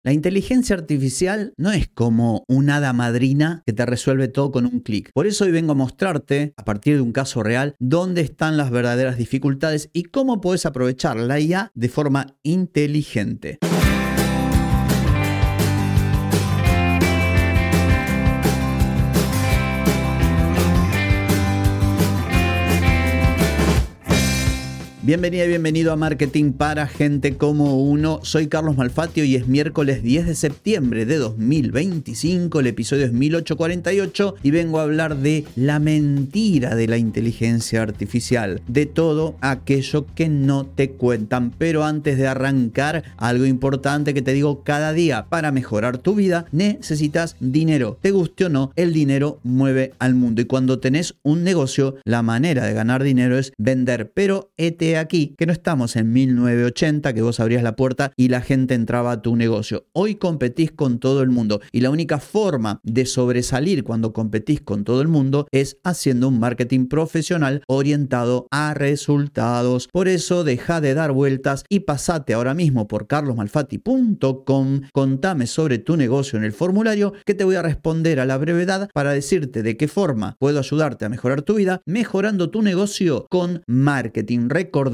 La inteligencia artificial no es como un hada madrina que te resuelve todo con un clic. Por eso hoy vengo a mostrarte, a partir de un caso real, dónde están las verdaderas dificultades y cómo puedes aprovechar la IA de forma inteligente. Bienvenida y bienvenido a Marketing para Gente como Uno. Soy Carlos Malfatti y es miércoles 10 de septiembre de 2025. El episodio es 1848 y vengo a hablar de la mentira de la inteligencia artificial, de todo aquello que no te cuentan. Pero antes de arrancar, algo importante que te digo cada día: para mejorar tu vida necesitas dinero. Te guste o no, el dinero mueve al mundo. Y cuando tenés un negocio, la manera de ganar dinero es vender. Pero aquí que no estamos en 1980, que vos abrías la puerta y la gente entraba a tu negocio. Hoy competís con todo el mundo y la única forma de sobresalir cuando competís con todo el mundo es haciendo un marketing profesional orientado a resultados. Por eso deja de dar vueltas y pasate ahora mismo por carlosmalfatti.com. Contame sobre tu negocio en el formulario que te voy a responder a la brevedad para decirte de qué forma puedo ayudarte a mejorar tu vida mejorando tu negocio con marketing. Recordá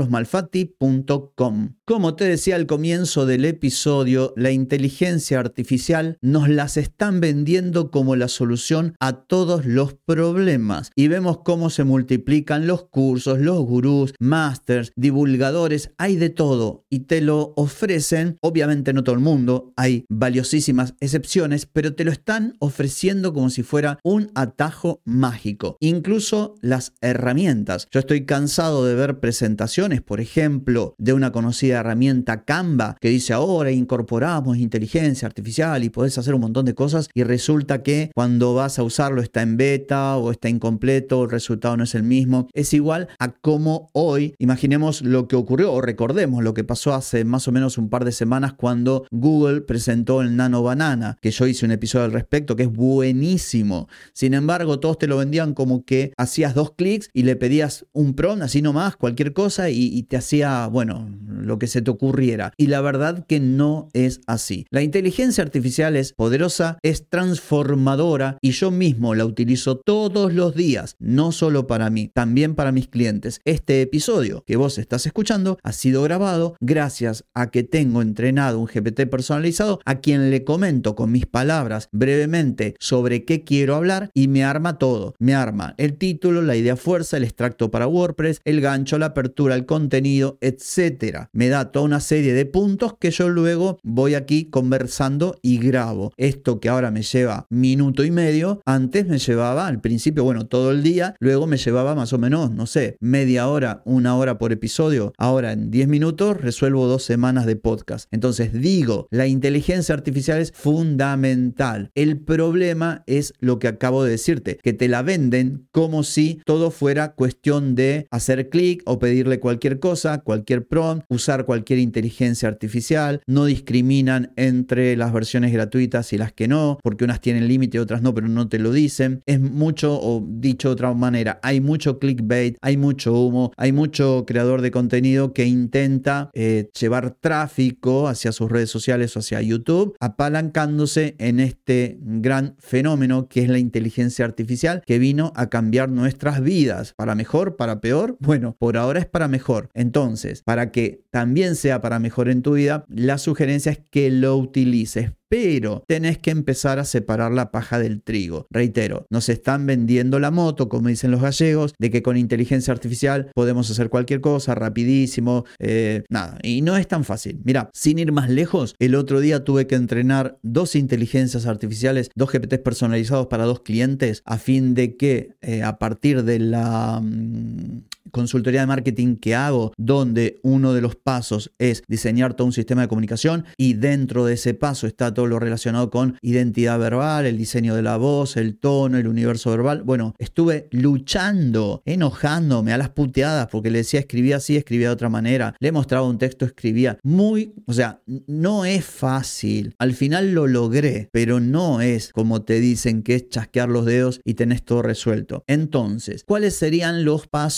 carlosmalfatti.com. Como te decía al comienzo del episodio, la inteligencia artificial nos las están vendiendo como la solución a todos los problemas. Y vemos cómo se multiplican los cursos, los gurús, masters, divulgadores, hay de todo y te lo ofrecen. Obviamente no todo el mundo, hay valiosísimas excepciones, pero te lo están ofreciendo como si fuera un atajo mágico. Incluso las herramientas. Yo estoy cansado de ver presentaciones, por ejemplo, de una conocida herramienta Canva que dice: ahora incorporamos inteligencia artificial y podés hacer un montón de cosas, y resulta que cuando vas a usarlo está en beta o está incompleto, el resultado no es el mismo. Es igual a cómo hoy, imaginemos lo que ocurrió o recordemos lo que pasó hace más o menos un par de semanas cuando Google presentó el Nano Banana, que yo hice un episodio al respecto que es buenísimo. Sin embargo, todos te lo vendían como que hacías 2 clics y le pedías un prompt, así nomás, cualquier cosa, y te hacía, bueno, lo que se te ocurriera. Y la verdad que no es así. La inteligencia artificial es poderosa, es transformadora y yo mismo la utilizo todos los días, no solo para mí, también para mis clientes. Este episodio que vos estás escuchando ha sido grabado gracias a que tengo entrenado un GPT personalizado a quien le comento con mis palabras brevemente sobre qué quiero hablar y me arma todo. Me arma el título, la idea fuerza, el extracto para WordPress, el gancho, la apertura, el contenido, etcétera. Me da toda una serie de puntos que yo luego voy aquí conversando y grabo. Esto que ahora me lleva minuto y medio, antes me llevaba al principio, bueno, todo el día, luego me llevaba más o menos, no sé, media hora, 1 hora por episodio. Ahora en 10 minutos resuelvo 2 semanas de podcast. Entonces digo, la inteligencia artificial es fundamental. El problema es lo que acabo de decirte, que te la venden como si todo fuera cuestión de hacer clic o pedirle cualquier cosa, cualquier prompt, usar cualquier inteligencia artificial. No discriminan entre las versiones gratuitas y las que no, porque unas tienen límite y otras no, pero no te lo dicen. Es mucho, o dicho de otra manera, hay mucho clickbait, hay mucho humo, hay mucho creador de contenido que intenta llevar tráfico hacia sus redes sociales o hacia YouTube, apalancándose en este gran fenómeno que es la inteligencia artificial, que vino a cambiar nuestras vidas, para mejor, para peor. Bueno, por ahora es para mejor. Entonces, para que también sea para mejor en tu vida, la sugerencia es que lo utilices. Pero tenés que empezar a separar la paja del trigo. Reitero, nos están vendiendo la moto, como dicen los gallegos, de que con inteligencia artificial podemos hacer cualquier cosa rapidísimo. Nada, y no es tan fácil. Mira, sin ir más lejos, el otro día tuve que entrenar 2 inteligencias artificiales, 2 GPTs personalizados para 2 clientes, a fin de que a partir de la consultoría de marketing que hago, donde uno de los pasos es diseñar todo un sistema de comunicación y dentro de ese paso está todo lo relacionado con identidad verbal, el diseño de la voz, el tono, el universo verbal. Bueno, estuve luchando, enojándome a las puteadas porque le decía escribía así, escribía de otra manera, le mostraba un texto, escribía o sea, no es fácil. Al final lo logré, pero no es como te dicen que es chasquear los dedos y tenés todo resuelto. Entonces, ¿cuáles serían los pasos que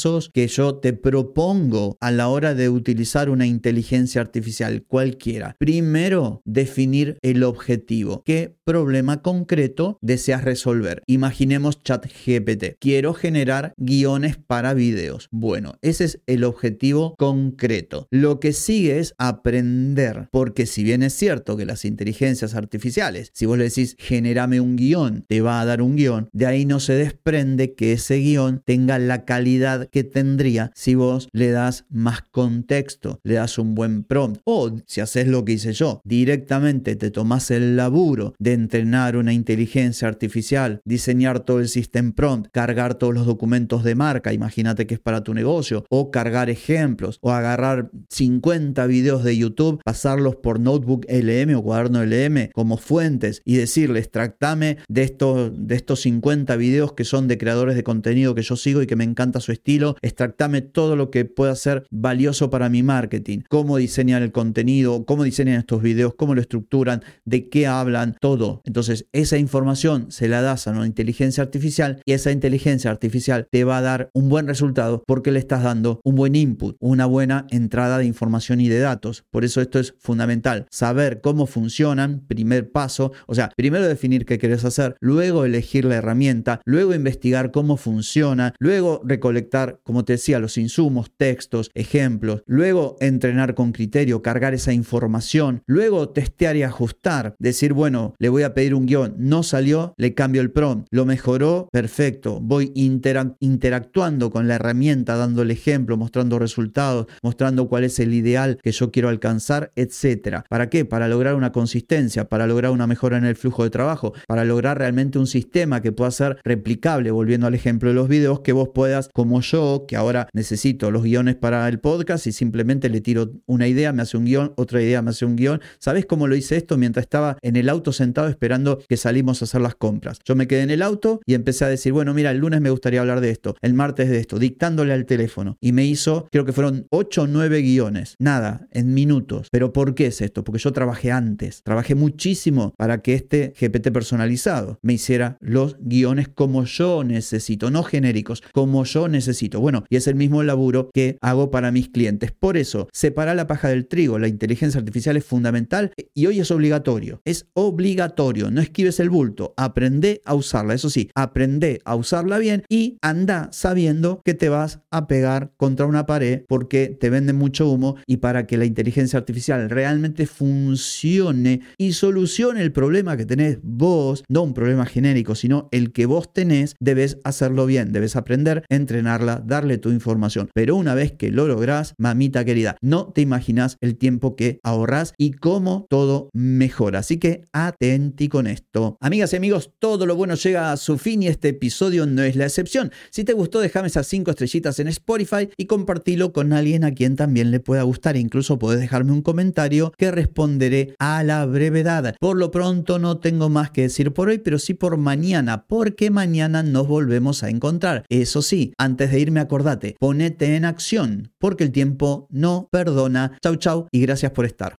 yo te propongo a la hora de utilizar una inteligencia artificial cualquiera. Primero, definir el objetivo. ¿Qué problema concreto deseas resolver? Imaginemos ChatGPT. Quiero generar guiones para videos. Bueno, ese es el objetivo concreto. Lo que sigue es aprender, porque si bien es cierto que las inteligencias artificiales, si vos le decís genérame un guión, te va a dar un guión, de ahí no se desprende que ese guión tenga la calidad que tendría si vos le das más contexto, le das un buen prompt, o si haces lo que hice yo, directamente te tomás el laburo de entrenar una inteligencia artificial, diseñar todo el system prompt, cargar todos los documentos de marca, imagínate que es para tu negocio, o cargar ejemplos, o agarrar 50 videos de YouTube, pasarlos por Notebook LM o cuaderno LM como fuentes y decirle, extractame de estos 50 videos que son de creadores de contenido que yo sigo y que me encanta su estilo, extractame todo lo que pueda ser valioso para mi marketing, cómo diseñan el contenido, cómo diseñan estos videos, cómo lo estructuran, de qué hablan, todo. Entonces esa información se la das a una inteligencia artificial y esa inteligencia artificial te va a dar un buen resultado porque le estás dando un buen input, una buena entrada de información y de datos. Por eso esto es fundamental, saber cómo funcionan, primer paso, o sea, primero definir qué querés hacer, luego elegir la herramienta, luego investigar cómo funciona, luego recolectar, como te decía, los insumos, textos, ejemplos, luego entrenar con criterio, cargar esa información, luego testear y ajustar, decir, bueno, le voy a pedir un guión, no salió, le cambio el prompt, lo mejoró, perfecto, voy interactuando con la herramienta, dándole ejemplo, mostrando resultados, mostrando cuál es el ideal que yo quiero alcanzar, etcétera. ¿Para qué? Para lograr una consistencia, para lograr una mejora en el flujo de trabajo, para lograr realmente un sistema que pueda ser replicable, volviendo al ejemplo de los videos, que vos puedas, como yo, que ahora necesito los guiones para el podcast y simplemente le tiro una idea, me hace un guión, otra idea me hace un guión. ¿Sabés cómo lo hice esto? Mientras estaba en el auto sentado esperando que salimos a hacer las compras. Yo me quedé en el auto y empecé a decir, bueno, mira, el lunes me gustaría hablar de esto, el martes de esto, dictándole al teléfono. Y me hizo, creo que fueron 8 o 9 guiones. Nada, en minutos. ¿Pero por qué es esto? Porque yo trabajé antes. Trabajé muchísimo para que este GPT personalizado me hiciera los guiones como yo necesito, no genéricos, como yo necesito. Bueno, y es el mismo laburo que hago para mis clientes. Por eso, separa la paja del trigo. La inteligencia artificial es fundamental y hoy es obligatorio. Es obligatorio. No esquives el bulto. Aprende a usarla. Eso sí, aprende a usarla bien y anda sabiendo que te vas a pegar contra una pared porque te venden mucho humo, y para que la inteligencia artificial realmente funcione y solucione el problema que tenés vos, no un problema genérico, sino el que vos tenés, debes hacerlo bien, debes aprender, entrenarla, darle tu información. Pero una vez que lo lográs, mamita querida, no te imaginas el tiempo que ahorrás y cómo todo mejora. Así que atenti con esto. Amigas y amigos, todo lo bueno llega a su fin y este episodio no es la excepción. Si te gustó, déjame esas 5 estrellitas en Spotify y compartilo con alguien a quien también le pueda gustar. Incluso podés dejarme un comentario que responderé a la brevedad. Por lo pronto no tengo más que decir por hoy, pero sí por mañana, porque mañana nos volvemos a encontrar. Eso sí, antes de irme acordate, ponete en acción, porque el tiempo no perdona. Chau, chau y gracias por estar.